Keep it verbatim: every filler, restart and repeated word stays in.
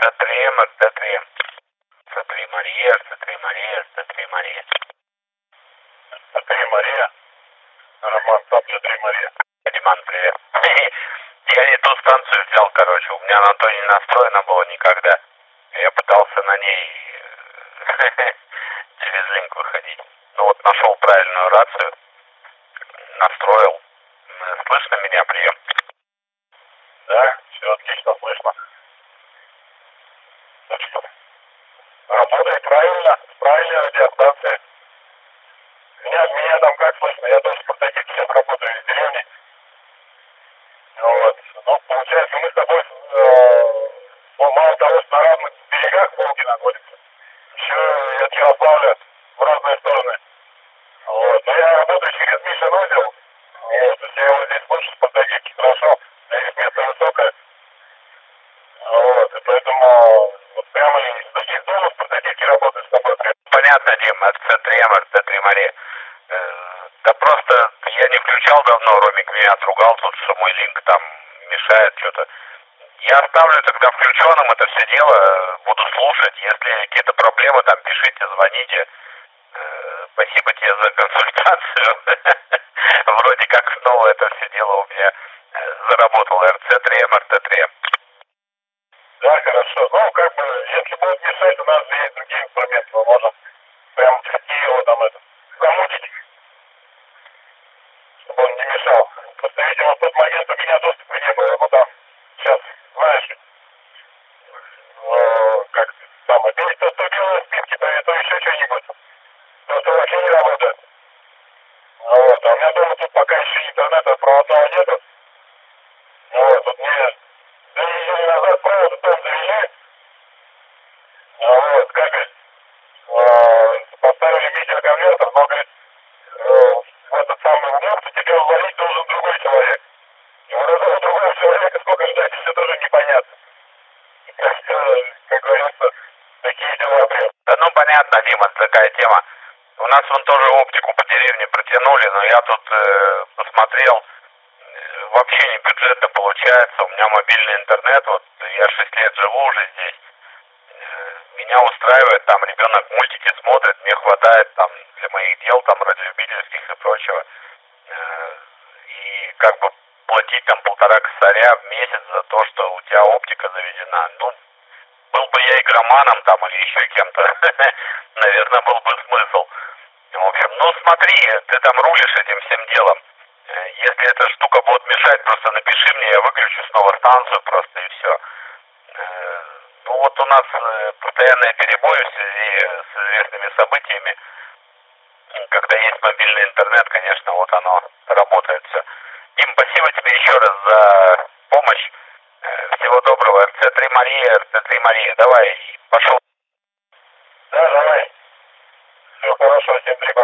три, эр тэ три. эр тэ три Мария, эр тэ три Мария, эр тэ три Мария. эр тэ три Мария. Роман, эр тэ три Мария. Диман, привет. Я не ту станцию взял, короче. У меня на то не настроено было никогда. Я пытался на ней через линк выходить. Ну вот нашел правильную рацию. Настроил. Слышно меня, прием? Да, все отлично слышно. Работает правильно, правильная радиостанция. Меня, меня там как слышно, я тоже прототип сейчас работаю из деревни. Вот. Ну, получается, мы с тобой, э, ну, мало того, что на разных берегах Волги находимся, еще и от Ярославля в разные стороны. Вот. Но я работаю через Мишин озеро. Вот. То есть я его здесь слышу с прототипки хорошо, здесь место высокое. Вот. И поэтому вот прямо из таких дома с прототипки работаю с тобой. Понятно, Дим, эр тэ три эм, эр тэ три Мария. Да просто я не включал давно, Ромик меня отругал тут, что мой линк там мешает что-то. Я оставлю тогда включенным это все дело, буду слушать. Если какие-то проблемы, там пишите, звоните. Спасибо тебе за консультацию. Вроде как снова это все дело у меня заработало. эр тэ три эм, эр тэ три. Да, хорошо. Ну, как бы, если будет мешать, у нас есть другие инструменты, мы можем прям трясти его там, это, замутить, чтобы он не мешал. Просто, видимо, в тот момент у меня доступа не было, ну там, сейчас, знаешь, э, как самое, перед то, что делают списки, то, то еще что-нибудь, то, что вообще не работает. Вот, а у меня дома тут пока еще интернета проводного нету. Вот, тут мне две недели назад провод там завели. Вот, как говорит, э, поставили видеоконвертер, но, говорит, э, в этот самый блок тебя ввалить должен другой человек. И вот этого другого человека сколько ждать, еще тоже непонятно. Как, э, как говорится, такие дела, блин. Да ну понятно, Дима, такая тема. У нас вон тоже оптику по деревне протянули, но я тут э, посмотрел, э, вообще не бюджетно получается. У меня мобильный интернет, вот я шесть лет живу уже здесь. Э, меня устраивает, там ребенок мультики смотрит, мне хватает там для моих дел, там радиолюбительских и прочего. Э, и как бы платить там полтора косаря в месяц за то, что у тебя оптика заведена. Ну, был бы я игроманом там или еще кем-то, наверное, был бы смысл. В общем, ну смотри, ты там рулишь этим всем делом. Если эта штука будет мешать, просто напиши мне, я выключу снова станцию просто и все. Ну вот у нас постоянные перебои в связи с известными событиями. Когда есть мобильный интернет, конечно, вот оно работает все. Дим, спасибо тебе еще раз за помощь. Всего доброго. эр тэ три Мария, эр тэ три Мария. Давай, пошел. Да, давай. Всего хорошего, всем три.